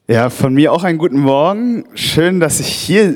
Ja, von mir auch einen guten Morgen. Schön, dass ich hier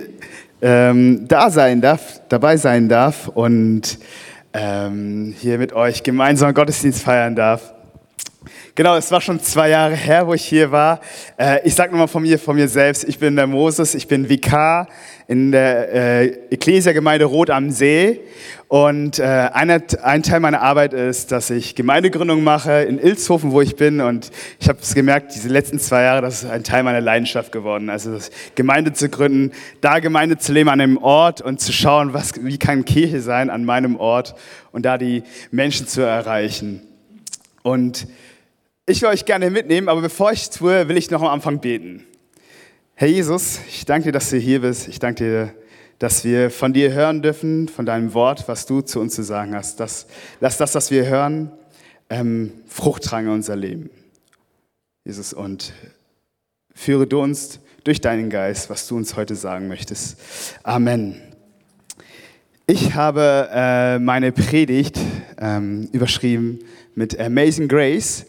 dabei sein darf und hier mit euch gemeinsam Gottesdienst feiern darf. Genau, es war schon 2 Jahre her, wo ich hier war. Ich sage nochmal von mir selbst, ich bin der Moses, ich bin Vikar in der Ekklesia-Gemeinde Rot am See. Und ein Teil meiner Arbeit ist, dass ich Gemeindegründung mache in Ilshofen, wo ich bin. Und ich habe es gemerkt, diese letzten 2 Jahre, das ist ein Teil meiner Leidenschaft geworden. Also Gemeinde zu gründen, da Gemeinde zu leben an einem Ort und zu schauen, wie kann Kirche sein an meinem Ort und da die Menschen zu erreichen. Und ich will euch gerne mitnehmen, aber bevor ich es tue, will ich noch am Anfang beten. Herr Jesus, ich danke dir, dass du hier bist. Ich danke dir, dass wir von dir hören dürfen, von deinem Wort, was du zu uns zu sagen hast. Lass das, was wir hören, Frucht tragen in unser Leben. Jesus, und führe du uns durch deinen Geist, was du uns heute sagen möchtest. Amen. Ich habe meine Predigt überschrieben mit Amazing Grace.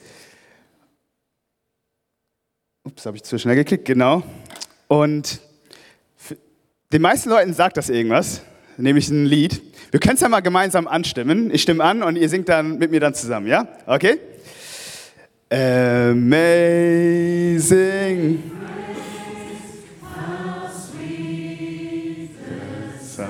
Ups, habe ich zu schnell geklickt, genau. Und den meisten Leuten sagt das irgendwas, nämlich ein Lied. Wir können es ja mal gemeinsam anstimmen. Ich stimme an und ihr singt dann mit mir dann zusammen, ja? Okay? Amazing. So.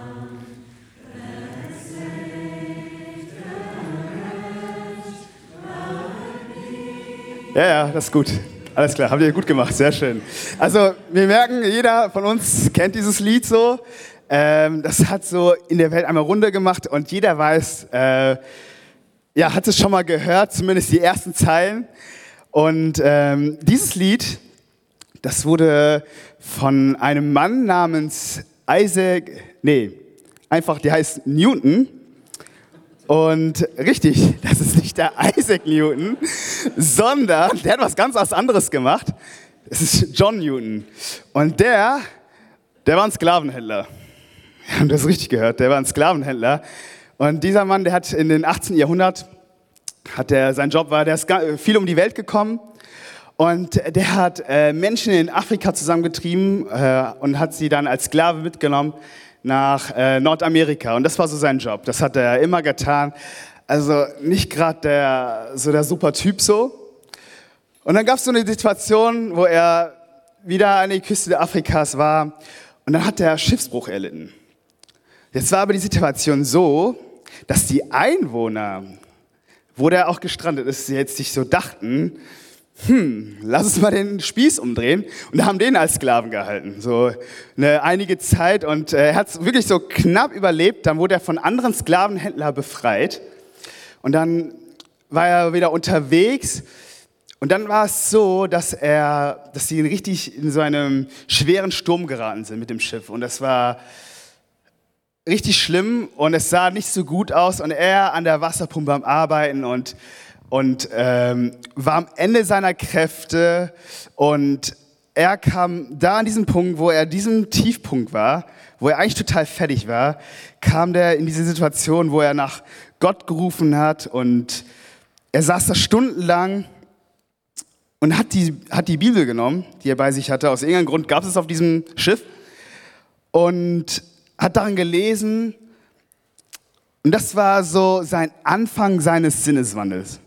Ja, das ist gut. Alles klar, habt ihr gut gemacht, sehr schön. Also wir merken, jeder von uns kennt dieses Lied so. Das hat so in der Welt einmal Runde gemacht und jeder weiß, hat es schon mal gehört, zumindest die ersten Zeilen. Und dieses Lied, das wurde von einem Mann namens der heißt Newton. Und richtig, das ist nicht der Isaac Newton, sondern der hat was ganz anderes gemacht. Es ist John Newton. Und der war ein Sklavenhändler. Wir haben das richtig gehört, der war ein Sklavenhändler. Und dieser Mann, der hat in den 18. Jahrhundert, der ist viel um die Welt gekommen. Und der hat Menschen in Afrika zusammengetrieben und hat sie dann als Sklave mitgenommen nach Nordamerika. Und das war so sein Job. Das hat er immer getan. Also nicht gerade der super Typ so. Und dann gab es so eine Situation, wo er wieder an der Küste Afrikas war. Und dann hat er Schiffsbruch erlitten. Jetzt war aber die Situation so, dass die Einwohner, wo der auch gestrandet ist, jetzt sich so dachten, lass uns mal den Spieß umdrehen. Und haben den als Sklaven gehalten, so einige Zeit. Und er hat es wirklich so knapp überlebt. Dann wurde er von anderen Sklavenhändlern befreit. Und dann war er wieder unterwegs. Und dann war es so, dass sie richtig in so einem schweren Sturm geraten sind mit dem Schiff. Und das war richtig schlimm und es sah nicht so gut aus. Und er an der Wasserpumpe am Arbeiten und war am Ende seiner Kräfte und er kam da an diesen Punkt, wo er diesem Tiefpunkt war, wo er eigentlich total fertig war, kam der in diese Situation, wo er nach Gott gerufen hat und er saß da stundenlang und hat die Bibel genommen, die er bei sich hatte. Aus irgendeinem Grund gab es auf diesem Schiff und hat darin gelesen und das war so sein Anfang seines Sinneswandels.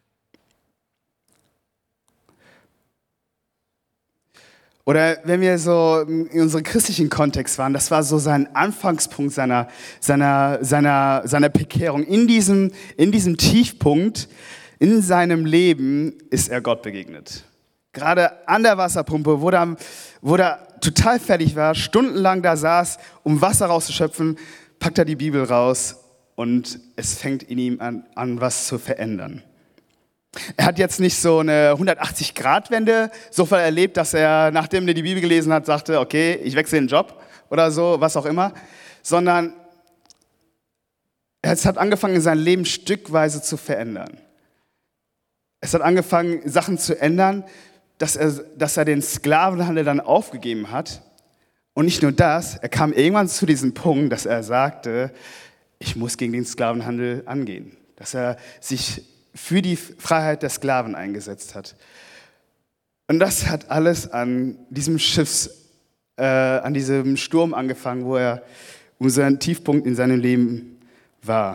Oder wenn wir so in unserem christlichen Kontext waren, das war so sein Anfangspunkt seiner Bekehrung. In diesem Tiefpunkt in seinem Leben ist er Gott begegnet. Gerade an der Wasserpumpe, wo er total fertig war, stundenlang da saß, um Wasser rauszuschöpfen, packt er die Bibel raus und es fängt in ihm an was zu verändern. Er hat jetzt nicht so eine 180-Grad-Wende so viel erlebt, dass er, nachdem er die Bibel gelesen hat, sagte, okay, ich wechsle den Job oder so, was auch immer, sondern es hat angefangen, sein Leben stückweise zu verändern. Es hat angefangen, Sachen zu ändern, dass er den Sklavenhandel dann aufgegeben hat. Und nicht nur das, er kam irgendwann zu diesem Punkt, dass er sagte, ich muss gegen den Sklavenhandel angehen. Dass er sich für die Freiheit der Sklaven eingesetzt hat. Und das hat alles an diesem an diesem Sturm angefangen, wo sein Tiefpunkt in seinem Leben war.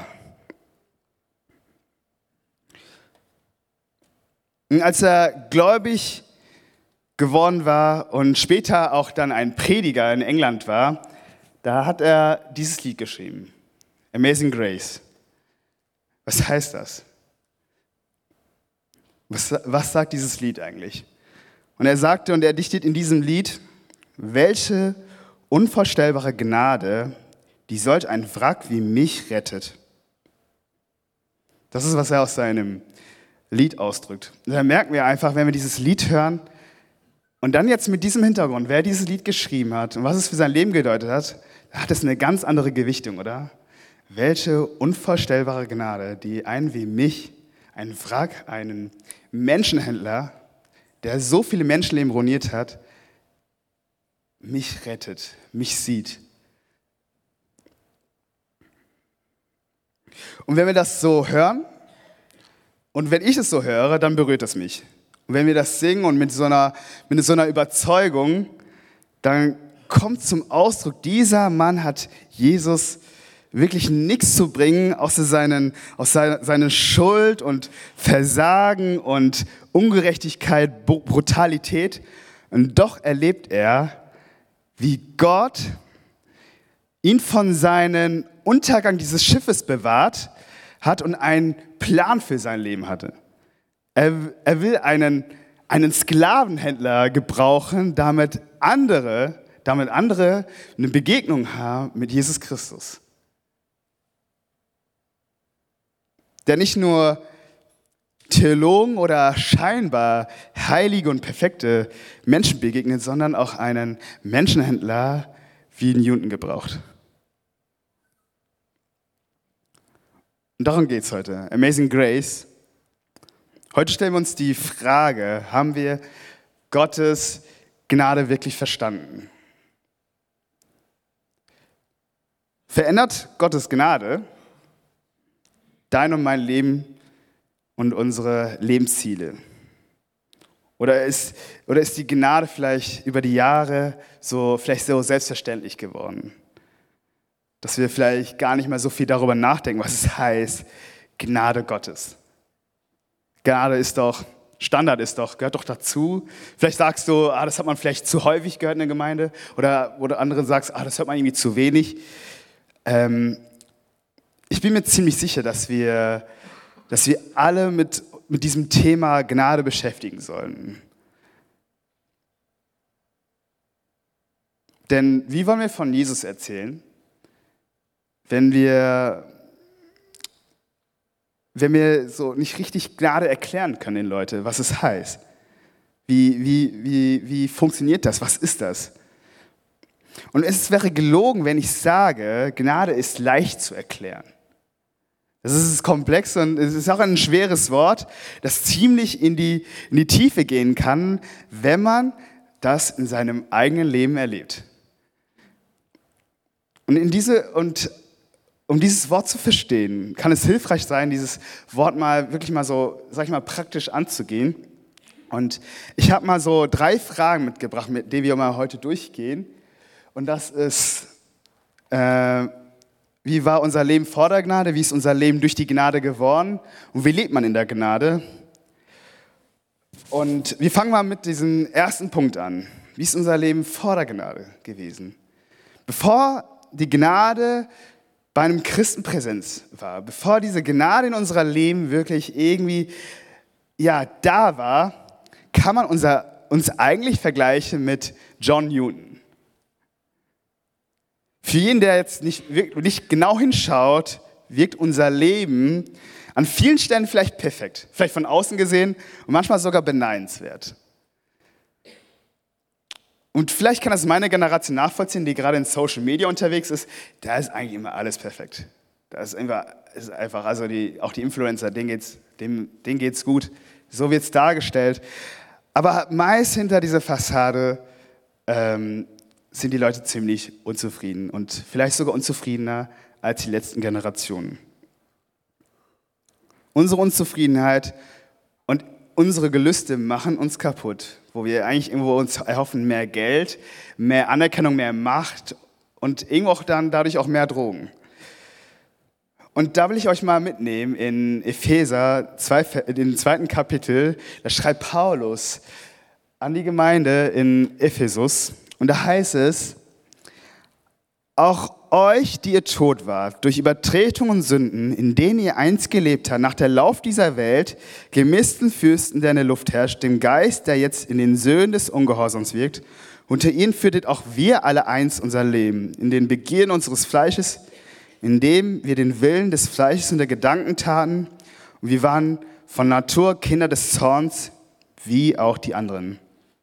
Und als er gläubig geworden war und später auch dann ein Prediger in England war, da hat er dieses Lied geschrieben, Amazing Grace. Was heißt das? Was sagt dieses Lied eigentlich? Und er sagte und er dichtet in diesem Lied, welche unvorstellbare Gnade, die solch ein Wrack wie mich rettet. Das ist, was er aus seinem Lied ausdrückt. Und da merken wir einfach, wenn wir dieses Lied hören und dann jetzt mit diesem Hintergrund, wer dieses Lied geschrieben hat und was es für sein Leben gedeutet hat, da hat es eine ganz andere Gewichtung, oder? Welche unvorstellbare Gnade, die einen wie mich, einen Wrack, einen Menschenhändler, der so viele Menschenleben ruiniert hat, mich rettet, mich sieht. Und wenn wir das so hören, und wenn ich es so höre, dann berührt es mich. Und wenn wir das singen und mit so einer Überzeugung, dann kommt zum Ausdruck, dieser Mann hat Jesus wirklich nichts zu bringen, außer seine Schuld und Versagen und Ungerechtigkeit, Brutalität. Und doch erlebt er, wie Gott ihn von seinem Untergang dieses Schiffes bewahrt hat und einen Plan für sein Leben hatte. Er will einen Sklavenhändler gebrauchen, damit andere eine Begegnung haben mit Jesus Christus. Der nicht nur Theologen oder scheinbar heilige und perfekte Menschen begegnet, sondern auch einen Menschenhändler wie Newton gebraucht. Und darum geht es heute. Amazing Grace. Heute stellen wir uns die Frage, haben wir Gottes Gnade wirklich verstanden? Verändert Gottes Gnade dein und mein Leben und unsere Lebensziele? Oder ist die Gnade vielleicht über die Jahre vielleicht so selbstverständlich geworden? Dass wir vielleicht gar nicht mehr so viel darüber nachdenken, was es heißt, Gnade Gottes. Gnade ist doch, Standard ist doch, gehört doch dazu. Vielleicht sagst du, das hat man vielleicht zu häufig gehört in der Gemeinde. Oder andere sagst, das hört man irgendwie zu wenig. Ich bin mir ziemlich sicher, dass wir alle mit diesem Thema Gnade beschäftigen sollen. Denn wie wollen wir von Jesus erzählen, wenn wir so nicht richtig Gnade erklären können den Leuten, was es heißt? Wie funktioniert das? Was ist das? Und es wäre gelogen, wenn ich sage, Gnade ist leicht zu erklären. Das ist komplex und es ist auch ein schweres Wort, das ziemlich in die Tiefe gehen kann, wenn man das in seinem eigenen Leben erlebt. Und um dieses Wort zu verstehen, kann es hilfreich sein, dieses Wort wirklich mal so, sag ich mal, praktisch anzugehen. Und ich habe mal so 3 Fragen mitgebracht, mit denen wir mal heute durchgehen. Und das ist, wie war unser Leben vor der Gnade? Wie ist unser Leben durch die Gnade geworden? Und wie lebt man in der Gnade? Und wir fangen mal mit diesem ersten Punkt an. Wie ist unser Leben vor der Gnade gewesen? Bevor die Gnade bei einem Christen Präsenz war, bevor diese Gnade in unserem Leben wirklich irgendwie da war, kann man uns eigentlich vergleichen mit John Newton. Für jeden, der jetzt nicht genau hinschaut, wirkt unser Leben an vielen Stellen vielleicht perfekt, vielleicht von außen gesehen und manchmal sogar beneidenswert. Und vielleicht kann das meine Generation nachvollziehen, die gerade in Social Media unterwegs ist. Da ist eigentlich immer alles perfekt. Das ist einfach, also auch die Influencer, denen geht's gut. So wird es dargestellt. Aber meist hinter dieser Fassade sind die Leute ziemlich unzufrieden und vielleicht sogar unzufriedener als die letzten Generationen. Unsere Unzufriedenheit und unsere Gelüste machen uns kaputt, wo wir eigentlich irgendwo uns erhoffen, mehr Geld, mehr Anerkennung, mehr Macht und irgendwo auch dann dadurch auch mehr Drogen. Und da will ich euch mal mitnehmen in Epheser, in dem 2. Kapitel. Da schreibt Paulus an die Gemeinde in Ephesus. Und da heißt es, auch euch, die ihr tot wart, durch Übertretung und Sünden, in denen ihr einst gelebt habt, nach der Lauf dieser Welt, gemäß den Fürsten, der in der Luft herrscht, dem Geist, der jetzt in den Söhnen des Ungehorsams wirkt. Unter ihnen führtet auch wir alle einst unser Leben, in den Begierden unseres Fleisches, indem wir den Willen des Fleisches und der Gedanken taten. Und wir waren von Natur Kinder des Zorns, wie auch die anderen.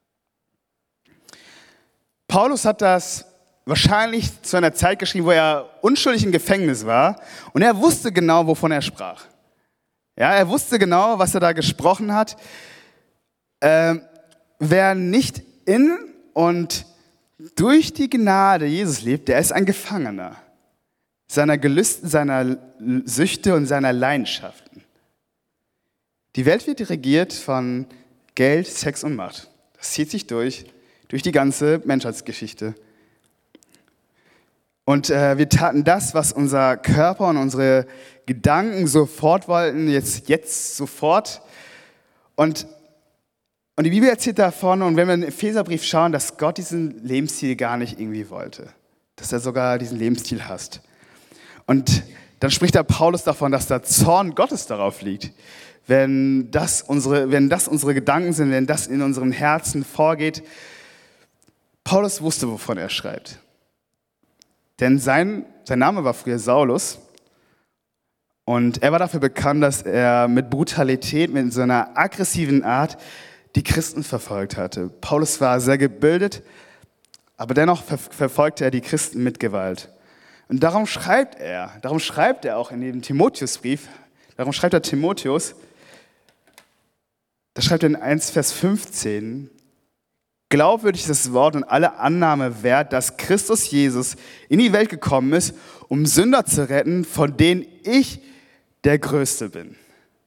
Paulus hat das wahrscheinlich zu einer Zeit geschrieben, wo er unschuldig im Gefängnis war und er wusste genau, wovon er sprach. Ja, er wusste genau, was er da gesprochen hat. Wer nicht in und durch die Gnade Jesus lebt, der ist ein Gefangener seiner Gelüsten, seiner Süchte und seiner Leidenschaften. Die Welt wird regiert von Geld, Sex und Macht. Das zieht sich durch die ganze Menschheitsgeschichte. Und wir taten das, was unser Körper und unsere Gedanken sofort wollten, jetzt sofort. Und die Bibel erzählt davon, und wenn wir in den Epheserbrief schauen, dass Gott diesen Lebensstil gar nicht irgendwie wollte. Dass er sogar diesen Lebensstil hasst. Und dann spricht der Paulus davon, dass der Zorn Gottes darauf liegt. Wenn das unsere Gedanken sind, wenn das in unseren Herzen vorgeht. Paulus wusste, wovon er schreibt. Denn sein Name war früher Saulus und er war dafür bekannt, dass er mit Brutalität, mit so einer aggressiven Art die Christen verfolgt hatte. Paulus war sehr gebildet, aber dennoch verfolgte er die Christen mit Gewalt. Und darum schreibt er auch in dem Timotheusbrief, darum schreibt er Timotheus, da schreibt er in 1, Vers 15, glaubwürdig ist das Wort und alle Annahme wert, dass Christus Jesus in die Welt gekommen ist, um Sünder zu retten, von denen ich der Größte bin.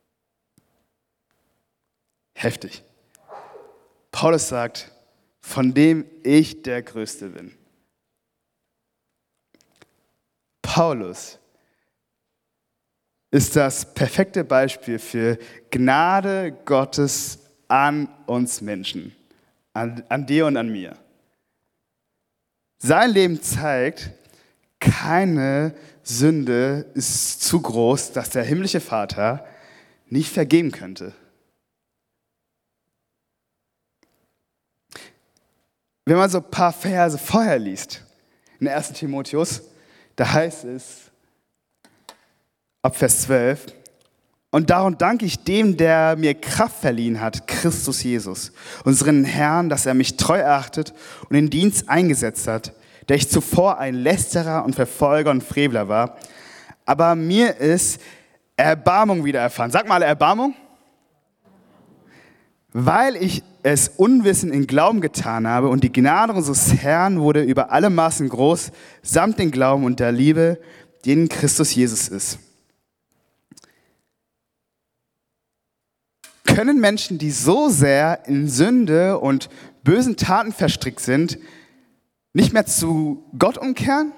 Heftig. Paulus sagt, von dem ich der Größte bin. Paulus ist das perfekte Beispiel für Gnade Gottes an uns Menschen. An dir und an mir. Sein Leben zeigt, keine Sünde ist zu groß, dass der himmlische Vater nicht vergeben könnte. Wenn man so ein paar Verse vorher liest, in 1. Timotheus, da heißt es, ab Vers 12, und darum danke ich dem, der mir Kraft verliehen hat, Christus Jesus, unseren Herrn, dass er mich treu erachtet und in Dienst eingesetzt hat, der ich zuvor ein Lästerer und Verfolger und Frevler war. Aber mir ist Erbarmung widerfahren. Sag mal Erbarmung. Weil ich es unwissend in Glauben getan habe und die Gnade unseres Herrn wurde über alle Maßen groß, samt den Glauben und der Liebe, die in Christus Jesus ist. Können Menschen, die so sehr in Sünde und bösen Taten verstrickt sind, nicht mehr zu Gott umkehren?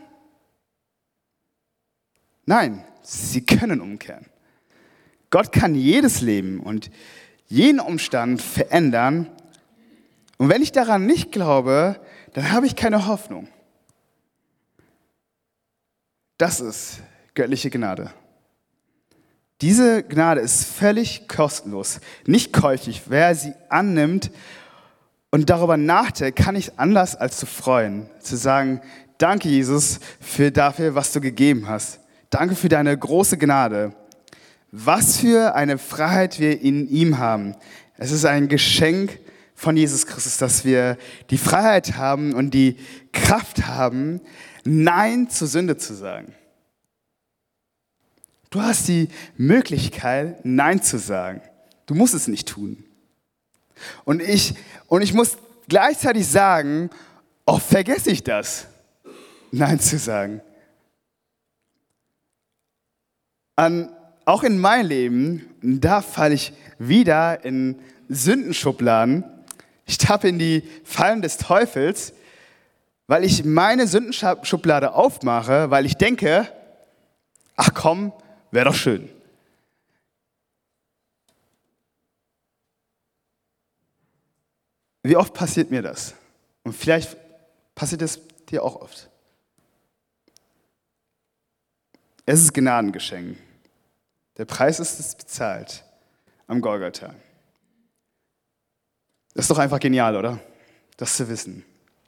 Nein, sie können umkehren. Gott kann jedes Leben und jeden Umstand verändern. Und wenn ich daran nicht glaube, dann habe ich keine Hoffnung. Das ist göttliche Gnade. Diese Gnade ist völlig kostenlos, nicht käuflich. Wer sie annimmt und darüber nachdenkt, kann nicht anders als zu freuen, zu sagen, danke Jesus dafür, was du gegeben hast. Danke für deine große Gnade. Was für eine Freiheit wir in ihm haben. Es ist ein Geschenk von Jesus Christus, dass wir die Freiheit haben und die Kraft haben, Nein zur Sünde zu sagen. Du hast die Möglichkeit, Nein zu sagen. Du musst es nicht tun. Und ich muss gleichzeitig sagen, oft vergesse ich das, Nein zu sagen. Auch in meinem Leben, da falle ich wieder in Sündenschubladen. Ich tappe in die Fallen des Teufels, weil ich meine Sündenschublade aufmache, weil ich denke, ach komm, wäre doch schön. Wie oft passiert mir das? Und vielleicht passiert es dir auch oft. Es ist Gnadengeschenk. Der Preis ist bezahlt am Golgatha. Das ist doch einfach genial, oder? Das zu wissen.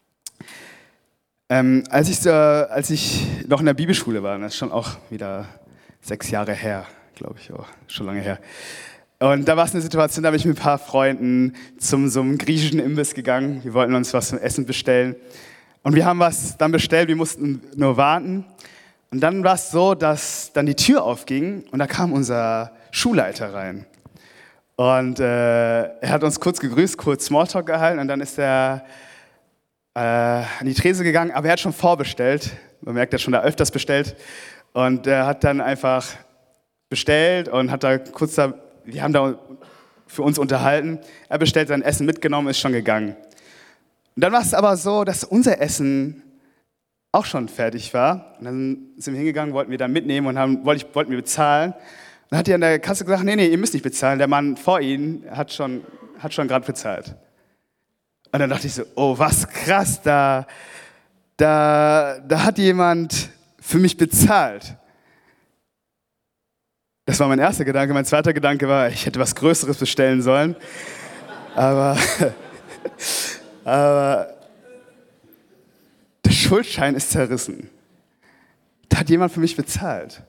Als ich noch in der Bibelschule war, das ist schon auch wieder 6 Jahre her, glaube ich, schon lange her. Und da war es eine Situation, da bin ich mit ein paar Freunden zum so einem griechischen Imbiss gegangen. Wir wollten uns was zum Essen bestellen. Und wir haben was dann bestellt, wir mussten nur warten. Und dann war es so, dass dann die Tür aufging und da kam unser Schulleiter rein. Und er hat uns kurz gegrüßt, kurz Smalltalk gehalten und dann ist er an die Trese gegangen, aber er hat schon vorbestellt. Man merkt, er hat schon da öfters bestellt. Und er hat dann einfach bestellt und hat da wir haben da für uns unterhalten. Er bestellt sein Essen mitgenommen, ist schon gegangen. Und dann war es aber so, dass unser Essen auch schon fertig war. Und dann sind wir hingegangen, wollten wir dann mitnehmen und wollten wir bezahlen. Dann hat die an der Kasse gesagt, nee, ihr müsst nicht bezahlen. Der Mann vor Ihnen hat schon gerade bezahlt. Und dann dachte ich so, oh, was krass, da hat jemand für mich bezahlt. Das war mein erster Gedanke. Mein zweiter Gedanke war, ich hätte was Größeres bestellen sollen. Aber der Schuldschein ist zerrissen. Da hat jemand für mich bezahlt.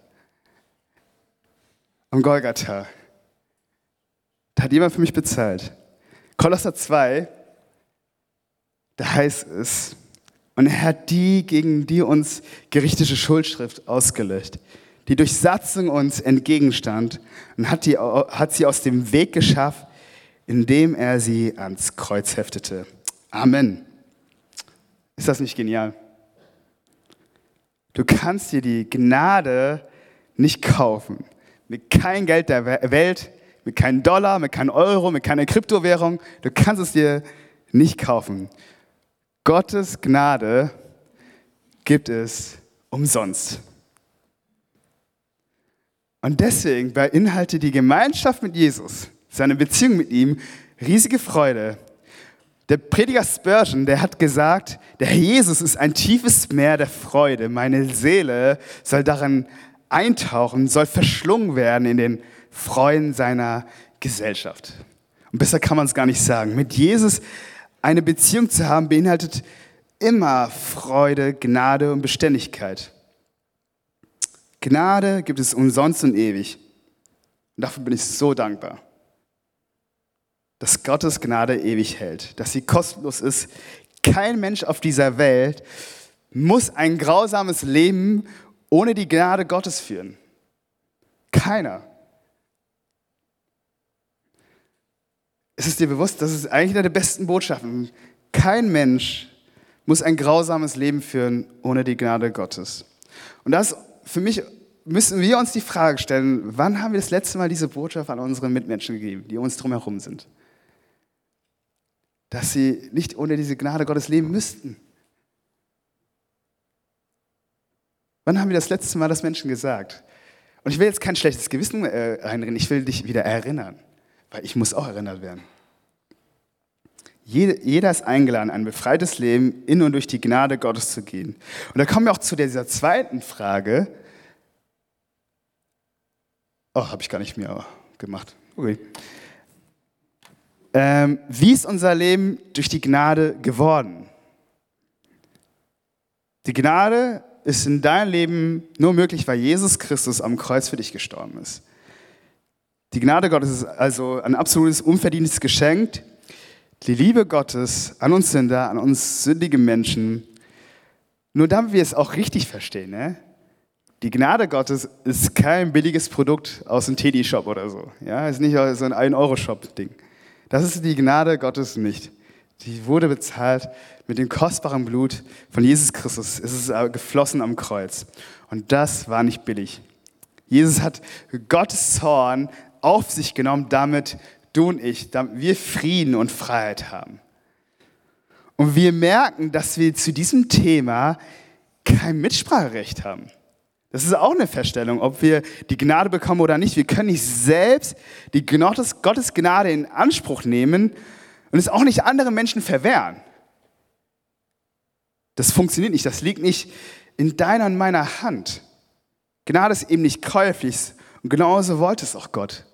Am Golgatha. Da hat jemand für mich bezahlt. Kolosser 2, da heißt es, und er hat die, gegen die uns gerichtete Schuldschrift ausgelöscht, die durch Satzung uns entgegenstand und hat sie aus dem Weg geschafft, indem er sie ans Kreuz heftete. Amen. Ist das nicht genial? Du kannst dir die Gnade nicht kaufen. Mit kein Geld der Welt, mit keinem Dollar, mit keinem Euro, mit keiner Kryptowährung. Du kannst es dir nicht kaufen. Gottes Gnade gibt es umsonst. Und deswegen beinhaltet die Gemeinschaft mit Jesus, seine Beziehung mit ihm, riesige Freude. Der Prediger Spurgeon, der hat gesagt, der Herr Jesus ist ein tiefes Meer der Freude. Meine Seele soll darin eintauchen, soll verschlungen werden in den Freuden seiner Gesellschaft. Und besser kann man es gar nicht sagen. Mit Jesus eine Beziehung zu haben, beinhaltet immer Freude, Gnade und Beständigkeit. Gnade gibt es umsonst und ewig. Und dafür bin ich so dankbar, dass Gottes Gnade ewig hält, dass sie kostenlos ist. Kein Mensch auf dieser Welt muss ein grausames Leben ohne die Gnade Gottes führen. Keiner. Es ist dir bewusst, das ist eigentlich eine der besten Botschaften. Kein Mensch muss ein grausames Leben führen ohne die Gnade Gottes. Und das, für mich, müssen wir uns die Frage stellen, wann haben wir das letzte Mal diese Botschaft an unsere Mitmenschen gegeben, die um uns drumherum sind? Dass sie nicht ohne diese Gnade Gottes leben müssten. Wann haben wir das letzte Mal das Menschen gesagt? Und ich will jetzt kein schlechtes Gewissen reinreden, ich will dich wieder erinnern, weil ich muss auch erinnert werden. Jeder ist eingeladen, ein befreites Leben in und durch die Gnade Gottes zu gehen. Und da kommen wir auch zu dieser zweiten Frage. Oh, habe ich gar nicht mehr gemacht. Okay. Wie ist unser Leben durch die Gnade geworden? Die Gnade ist in deinem Leben nur möglich, weil Jesus Christus am Kreuz für dich gestorben ist. Die Gnade Gottes ist also ein absolutes, unverdientes Geschenk. Die Liebe Gottes an uns Sünder, an uns sündige Menschen. Nur damit wir es auch richtig verstehen, ne? Die Gnade Gottes ist kein billiges Produkt aus dem Teddy-Shop oder so. Ja, ist nicht so ein 1-Euro-Shop-Ding. Das ist die Gnade Gottes nicht. Die wurde bezahlt mit dem kostbaren Blut von Jesus Christus. Es ist geflossen am Kreuz. Und das war nicht billig. Jesus hat Gottes Zorn auf sich genommen, damit du und ich, damit wir Frieden und Freiheit haben. Und wir merken, dass wir zu diesem Thema kein Mitspracherecht haben. Das ist auch eine Feststellung, ob wir die Gnade bekommen oder nicht. Wir können nicht selbst die Gottes Gnade in Anspruch nehmen und es auch nicht anderen Menschen verwehren. Das funktioniert nicht, das liegt nicht in deiner und meiner Hand. Gnade ist eben nicht käuflich und genauso wollte es auch Gott.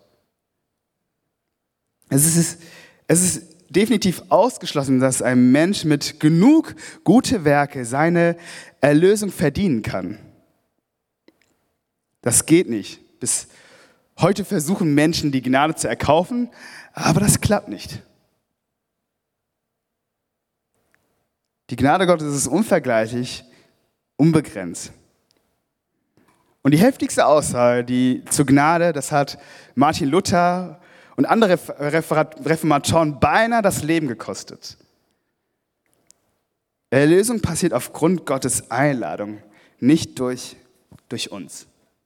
Es ist definitiv ausgeschlossen, dass ein Mensch mit genug gute Werke seine Erlösung verdienen kann. Das geht nicht. Bis heute versuchen Menschen, die Gnade zu erkaufen, aber das klappt nicht. Die Gnade Gottes ist unvergleichlich, unbegrenzt. Und die heftigste Aussage, die zur Gnade, das hat Martin Luther und andere Reformatoren beinahe das Leben gekostet. Erlösung passiert aufgrund Gottes Einladung, nicht durch uns.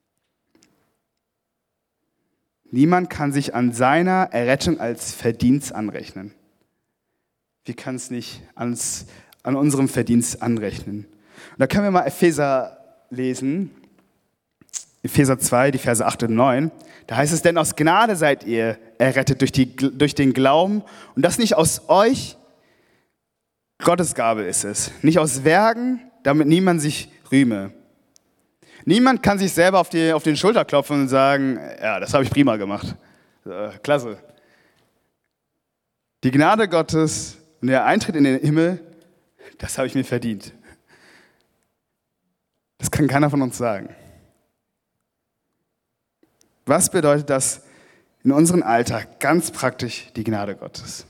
Niemand kann sich an seiner Errettung als Verdienst anrechnen. Wir können es nicht an unserem Verdienst anrechnen. Und da können wir mal Epheser lesen, Epheser 2, die Verse 8 und 9. Da heißt es, denn aus Gnade seid ihr errettet durch den Glauben und das nicht aus euch, Gottes Gabe ist es. Nicht aus Werken, damit niemand sich rühme. Niemand kann sich selber auf den Schulter klopfen und sagen, ja, das habe ich prima gemacht. Klasse. Die Gnade Gottes und der Eintritt in den Himmel, das habe ich mir verdient. Das kann keiner von uns sagen. Was bedeutet das in unserem Alltag ganz praktisch die Gnade Gottes?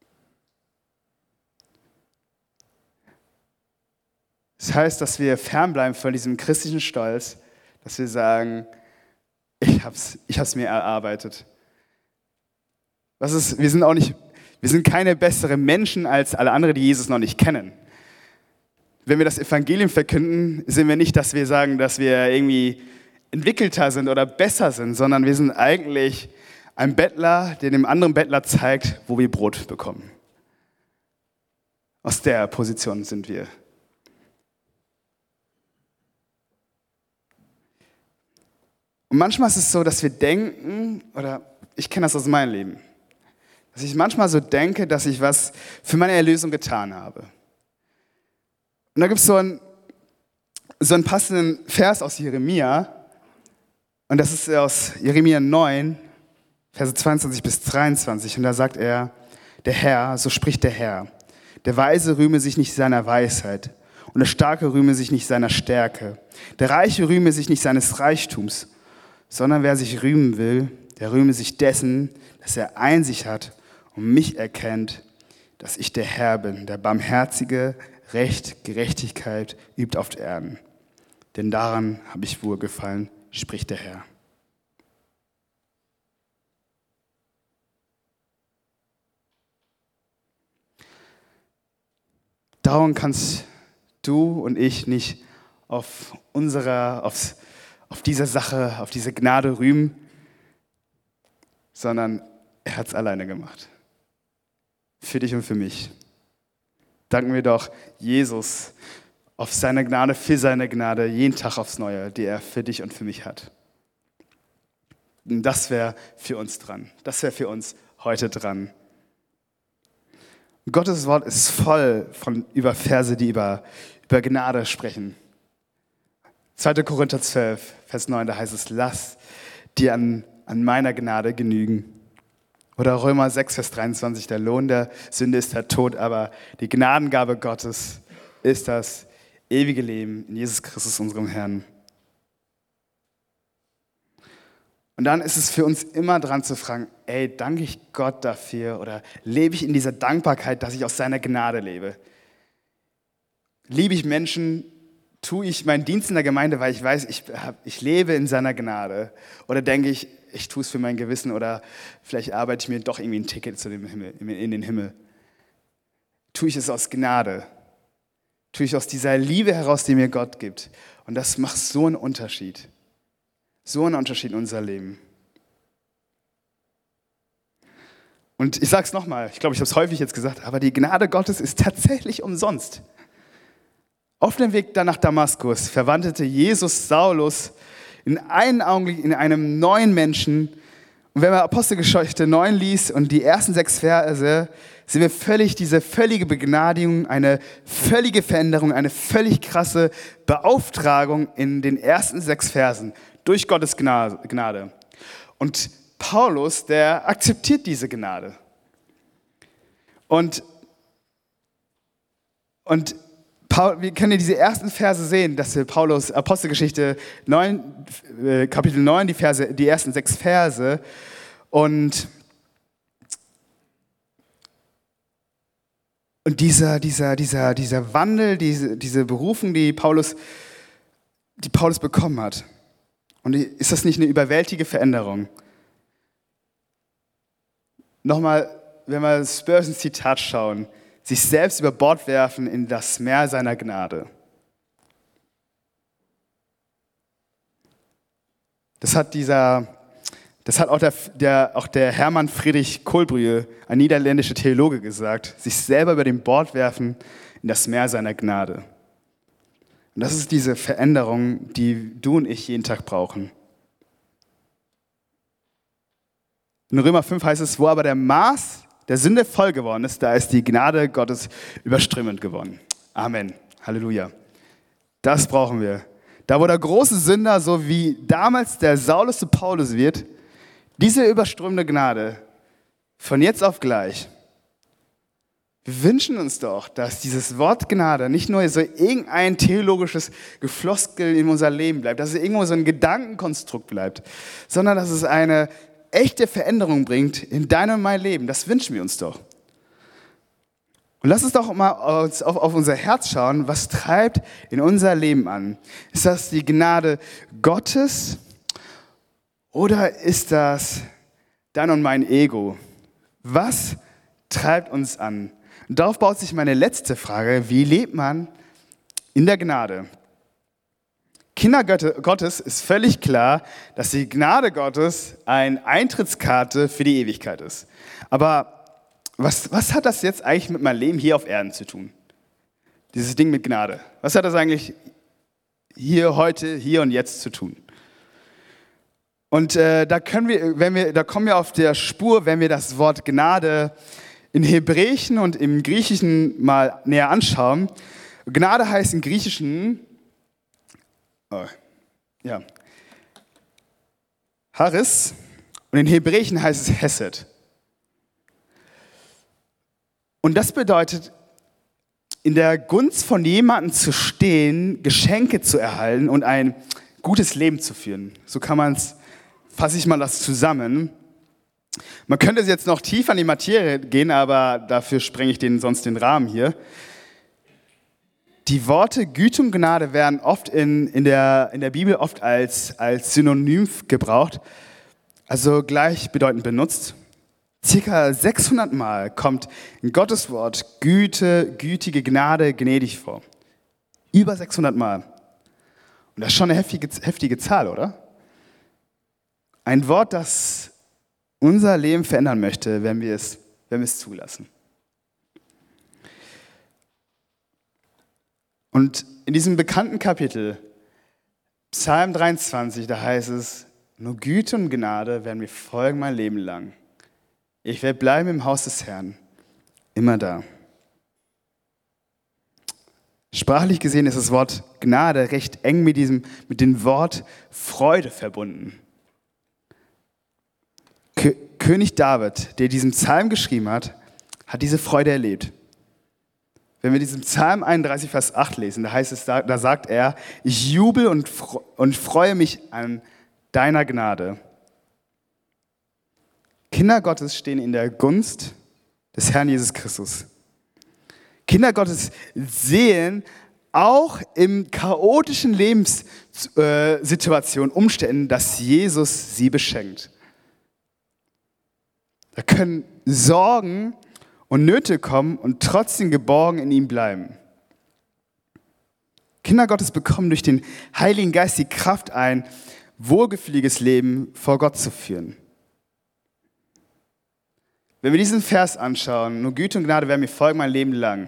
Das heißt, dass wir fernbleiben von diesem christlichen Stolz, dass wir sagen, ich hab's mir erarbeitet. Wir sind keine besseren Menschen als alle anderen, die Jesus noch nicht kennen. Wenn wir das Evangelium verkünden, sind wir nicht, dass wir sagen, dass wir irgendwie entwickelter sind oder besser sind, sondern wir sind eigentlich ein Bettler, der dem anderen Bettler zeigt, wo wir Brot bekommen. Aus der Position sind wir. Und manchmal ist es so, dass wir denken, oder ich kenne das aus meinem Leben, dass ich manchmal so denke, dass ich was für meine Erlösung getan habe. Und da gibt es so einen passenden Vers aus Jeremia, und das ist aus Jeremia 9, Verse 22 bis 23, und da sagt er, der Herr, so spricht der Herr, der Weise rühme sich nicht seiner Weisheit, und der Starke rühme sich nicht seiner Stärke, der Reiche rühme sich nicht seines Reichtums, sondern wer sich rühmen will, der rühme sich dessen, dass er Einsicht hat und mich erkennt, dass ich der Herr bin, der Barmherzige, Recht, Gerechtigkeit übt auf Erden. Denn daran habe ich wohlgefallen, spricht der Herr. Darum kannst du und ich nicht auf dieser Sache, auf diese Gnade rühmen, sondern er hat es alleine gemacht. Für dich und für mich. Danken wir doch Jesus auf seine Gnade, für seine Gnade, jeden Tag aufs Neue, die er für dich und für mich hat. Und das wäre für uns dran. Das wäre für uns heute dran. Gottes Wort ist voll über Verse, die über Gnade sprechen. 2. Korinther 12, Vers 9, da heißt es, lass dir an meiner Gnade genügen. Oder Römer 6, Vers 23, der Lohn der Sünde ist der Tod, aber die Gnadengabe Gottes ist das ewige Leben in Jesus Christus, unserem Herrn. Und dann ist es für uns immer dran zu fragen, danke ich Gott dafür oder lebe ich in dieser Dankbarkeit, dass ich aus seiner Gnade lebe? Liebe ich Menschen? Tue ich meinen Dienst in der Gemeinde, weil ich weiß, ich lebe in seiner Gnade? Oder denke ich, ich tue es für mein Gewissen oder vielleicht arbeite ich mir doch irgendwie ein Ticket in den Himmel? Tue ich es aus Gnade? Tue ich aus dieser Liebe heraus, die mir Gott gibt? Und das macht so einen Unterschied. So einen Unterschied in unser Leben. Und ich sage es nochmal, ich glaube, ich habe es häufig jetzt gesagt, aber die Gnade Gottes ist tatsächlich umsonst. Auf dem Weg dann nach Damaskus verwandelte Jesus Saulus in einem Augenblick in einem neuen Menschen. Und wenn man Apostelgeschichte 9 liest und die ersten 6 Verse, sehen wir diese völlige Begnadigung, eine völlige Veränderung, eine völlig krasse Beauftragung in den ersten 6 Versen durch Gottes Gnade. Und Paulus, der akzeptiert diese Gnade. Und wir können diese ersten Verse sehen, dass Paulus, Apostelgeschichte 9, Kapitel 9, die ersten 6 Verse. Und dieser Wandel, diese Berufung, die Paulus bekommen hat. Und ist das nicht eine überwältigende Veränderung? Nochmal, wenn wir Spurgeons Zitat schauen, sich selbst über Bord werfen in das Meer seiner Gnade. Das hat auch der Hermann Friedrich Kohlbrühe, ein niederländischer Theologe, gesagt. Sich selber über den Bord werfen in das Meer seiner Gnade. Und das ist diese Veränderung, die du und ich jeden Tag brauchen. In Römer 5 heißt es, wo aber der Maß der Sünde voll geworden ist, da ist die Gnade Gottes überströmend geworden. Amen. Halleluja. Das brauchen wir. Da wo der große Sünder, so wie damals der Saulus zu Paulus wird, diese überströmende Gnade von jetzt auf gleich. Wir wünschen uns doch, dass dieses Wort Gnade nicht nur so irgendein theologisches Gefloskel in unser Leben bleibt, dass es irgendwo so ein Gedankenkonstrukt bleibt, sondern dass es eine echte Veränderung bringt in dein und mein Leben. Das wünschen wir uns doch. Und lass uns doch mal auf unser Herz schauen, was treibt in unser Leben an. Ist das die Gnade Gottes oder ist das dein und mein Ego? Was treibt uns an? Und darauf baut sich meine letzte Frage, wie lebt man in der Gnade? Kinder Gottes ist völlig klar, dass die Gnade Gottes eine Eintrittskarte für die Ewigkeit ist. Aber was hat das jetzt eigentlich mit meinem Leben hier auf Erden zu tun? Dieses Ding mit Gnade. Was hat das eigentlich hier, heute, hier und jetzt zu tun? Und da kommen wir auf der Spur, wenn wir das Wort Gnade im Hebräischen und im Griechischen mal näher anschauen. Gnade heißt im Griechischen Charis und in Hebräischen heißt es Hesed. Und das bedeutet, in der Gunst von jemandem zu stehen, Geschenke zu erhalten und ein gutes Leben zu führen. So fasse ich mal das zusammen. Man könnte jetzt noch tiefer in die Materie gehen, aber dafür sprenge ich sonst den Rahmen hier. Die Worte Güte und Gnade werden oft in der Bibel oft als Synonym gebraucht, also gleichbedeutend benutzt. Circa 600 Mal kommt in Gottes Wort Güte, gütige Gnade, gnädig vor. Über 600 Mal. Und das ist schon eine heftige Zahl, oder? Ein Wort, das unser Leben verändern möchte, wenn wir es zulassen. Und in diesem bekannten Kapitel, Psalm 23, da heißt es, nur Güte und Gnade werden mir folgen mein Leben lang. Ich werde bleiben im Haus des Herrn, immer da. Sprachlich gesehen ist das Wort Gnade recht eng mit dem Wort Freude verbunden. König David, der diesen Psalm geschrieben hat diese Freude erlebt. Wenn wir diesen Psalm 31, Vers 8 lesen, da sagt er, ich jubel und freue mich an deiner Gnade. Kinder Gottes stehen in der Gunst des Herrn Jesus Christus. Kinder Gottes sehen auch in chaotischen Lebenssituationen, Umständen, dass Jesus sie beschenkt. Da können Sorgen und Nöte kommen und trotzdem geborgen in ihm bleiben. Kinder Gottes bekommen durch den Heiligen Geist die Kraft, ein wohlgefühliges Leben vor Gott zu führen. Wenn wir diesen Vers anschauen, nur Güte und Gnade werden mir folgen mein Leben lang.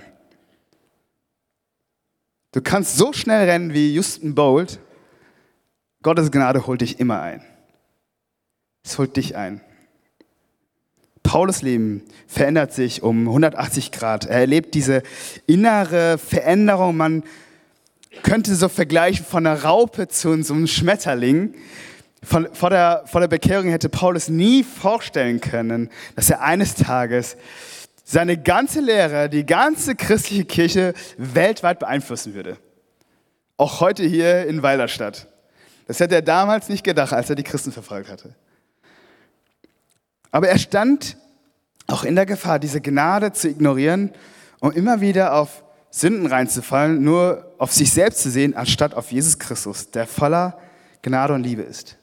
Du kannst so schnell rennen wie Usain Bolt. Gottes Gnade holt dich immer ein. Es holt dich ein. Paulus' Leben verändert sich um 180 Grad. Er erlebt diese innere Veränderung. Man könnte so vergleichen von einer Raupe zu so einem Schmetterling. Vor der Bekehrung hätte Paulus nie vorstellen können, dass er eines Tages seine ganze Lehre, die ganze christliche Kirche weltweit beeinflussen würde. Auch heute hier in Weilerstadt. Das hätte er damals nicht gedacht, als er die Christen verfolgt hatte. Aber er stand auch in der Gefahr, diese Gnade zu ignorieren und immer wieder auf Sünden reinzufallen, nur auf sich selbst zu sehen, anstatt auf Jesus Christus, der voller Gnade und Liebe ist.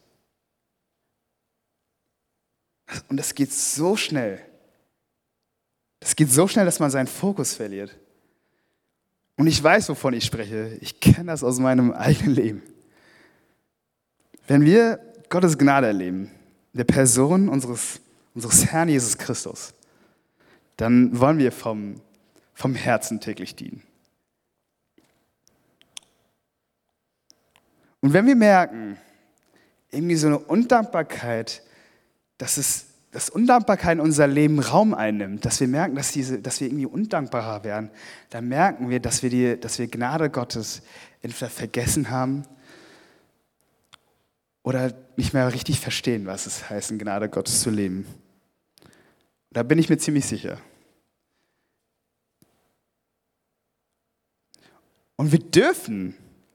Und das geht so schnell. Das geht so schnell, dass man seinen Fokus verliert. Und ich weiß, wovon ich spreche. Ich kenne das aus meinem eigenen Leben. Wenn wir Gottes Gnade erleben, der Person unseres Herrn Jesus Christus, dann wollen wir vom Herzen täglich dienen. Und wenn wir merken, irgendwie so eine Undankbarkeit, dass Undankbarkeit in unser Leben Raum einnimmt, dass wir merken, dass wir irgendwie undankbarer werden, dann merken wir, dass wir Gnade Gottes entweder vergessen haben oder nicht mehr richtig verstehen, was es heißt, in Gnade Gottes zu leben. Da bin ich mir ziemlich sicher. Und wir dürfen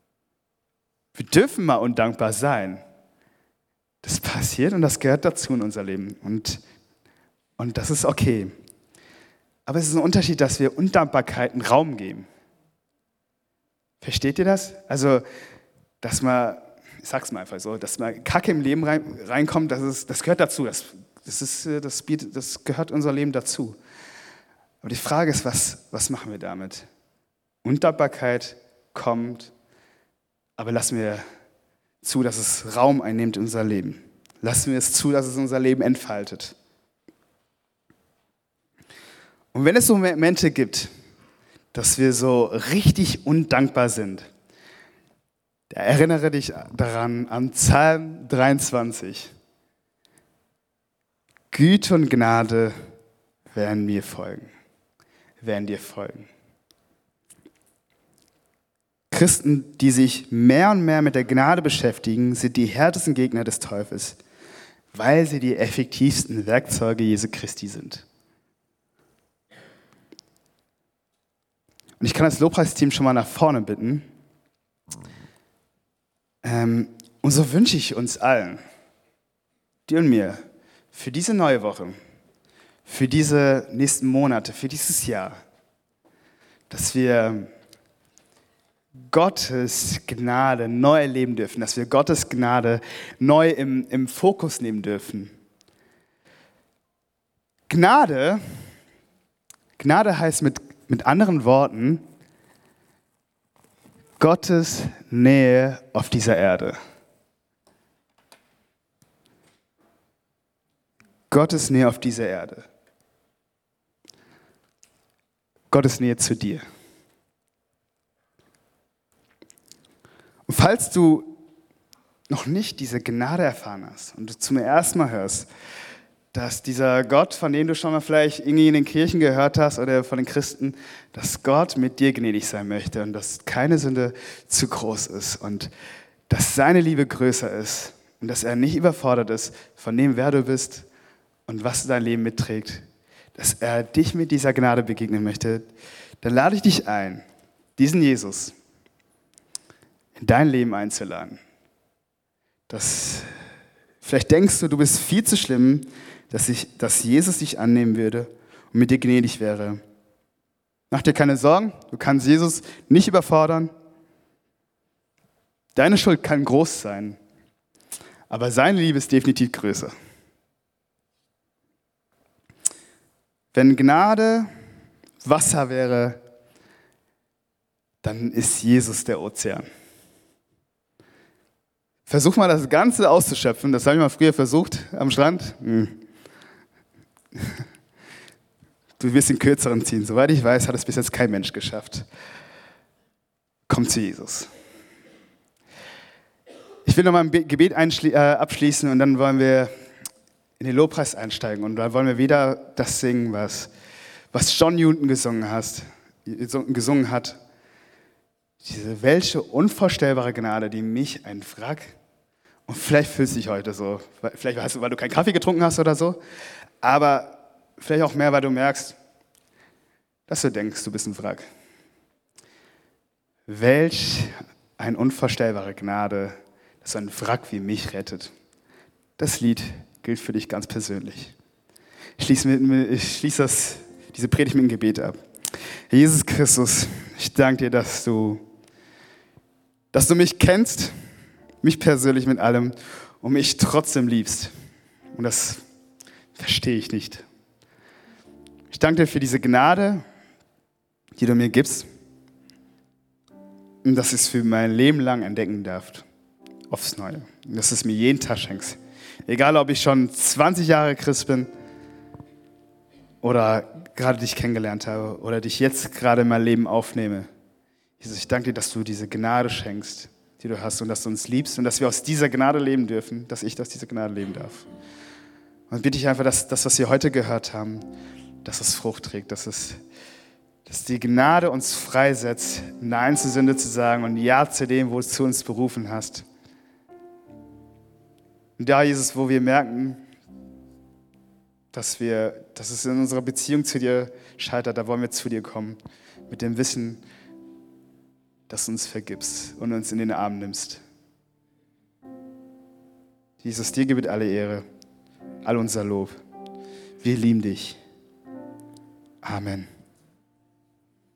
mal undankbar sein. Das passiert und das gehört dazu in unser Leben. Und das ist okay. Aber es ist ein Unterschied, dass wir Undankbarkeiten Raum geben. Versteht ihr das? Also, dass man, ich sag's mal einfach so, dass mal Kacke im Leben reinkommt, das gehört dazu. Das gehört unser Leben dazu. Aber die Frage ist, was machen wir damit? Undankbarkeit kommt, aber lassen wir zu, dass es Raum einnimmt in unser Leben. Lassen wir es zu, dass es unser Leben entfaltet. Und wenn es so Momente gibt, dass wir so richtig undankbar sind, da erinnere dich daran an Psalm 23. Güte und Gnade werden dir folgen. Christen, die sich mehr und mehr mit der Gnade beschäftigen, sind die härtesten Gegner des Teufels, weil sie die effektivsten Werkzeuge Jesu Christi sind. Und ich kann das Lobpreisteam schon mal nach vorne bitten. Und so wünsche ich uns allen, dir und mir, für diese neue Woche, für diese nächsten Monate, für dieses Jahr, dass wir Gottes Gnade neu erleben dürfen, dass wir Gottes Gnade neu im Fokus nehmen dürfen. Gnade heißt mit anderen Worten Gottes Nähe auf dieser Erde. Gottes Nähe auf dieser Erde. Gottes Nähe zu dir. Und falls du noch nicht diese Gnade erfahren hast und du zum ersten Mal hörst, dass dieser Gott, von dem du schon mal vielleicht irgendwie in den Kirchen gehört hast oder von den Christen, dass Gott mit dir gnädig sein möchte und dass keine Sünde zu groß ist und dass seine Liebe größer ist und dass er nicht überfordert ist von dem, wer du bist und was dein Leben mitträgt, dass er dich mit dieser Gnade begegnen möchte, dann lade ich dich ein, diesen Jesus in dein Leben einzuladen. Vielleicht denkst du bist viel zu schlimm, dass Jesus dich annehmen würde und mit dir gnädig wäre. Mach dir keine Sorgen, du kannst Jesus nicht überfordern. Deine Schuld kann groß sein, aber seine Liebe ist definitiv größer. Wenn Gnade Wasser wäre, dann ist Jesus der Ozean. Versuch mal das Ganze auszuschöpfen. Das habe ich mal früher versucht am Strand. Du wirst den kürzeren ziehen. Soweit ich weiß, hat es bis jetzt kein Mensch geschafft. Komm zu Jesus. Ich will noch mal ein Gebet abschließen und dann wollen wir in den Lobpreis einsteigen. Und da wollen wir wieder das singen, was John Newton gesungen hat. Diese welche unvorstellbare Gnade, die mich ein Wrack, und vielleicht fühlst du dich heute so, vielleicht weil du keinen Kaffee getrunken hast oder so, aber vielleicht auch mehr, weil du merkst, dass du denkst, du bist ein Wrack. Welch eine unvorstellbare Gnade, dass so ein Wrack wie mich rettet. Das Lied gilt für dich ganz persönlich. Ich schließe diese Predigt mit einem Gebet ab. Herr Jesus Christus, ich danke dir, dass du mich kennst, mich persönlich mit allem und mich trotzdem liebst. Und das verstehe ich nicht. Ich danke dir für diese Gnade, die du mir gibst und dass ich es für mein Leben lang entdecken darf, aufs Neue. Und dass du es mir jeden Tag schenkst. Egal, ob ich schon 20 Jahre Christ bin oder gerade dich kennengelernt habe oder dich jetzt gerade in mein Leben aufnehme. Jesus, ich danke dir, dass du diese Gnade schenkst, die du hast und dass du uns liebst und dass wir aus dieser Gnade leben dürfen, dass ich aus dieser Gnade leben darf. Und bitte ich einfach, dass das, was wir heute gehört haben, dass es Frucht trägt, dass die Gnade uns freisetzt, Nein zur Sünde zu sagen und Ja zu dem, wo du zu uns berufen hast. Und da, Jesus, wo wir merken, dass es in unserer Beziehung zu dir scheitert, da wollen wir zu dir kommen, mit dem Wissen, dass du uns vergibst und uns in den Arm nimmst. Jesus, dir gebührt alle Ehre, all unser Lob. Wir lieben dich. Amen.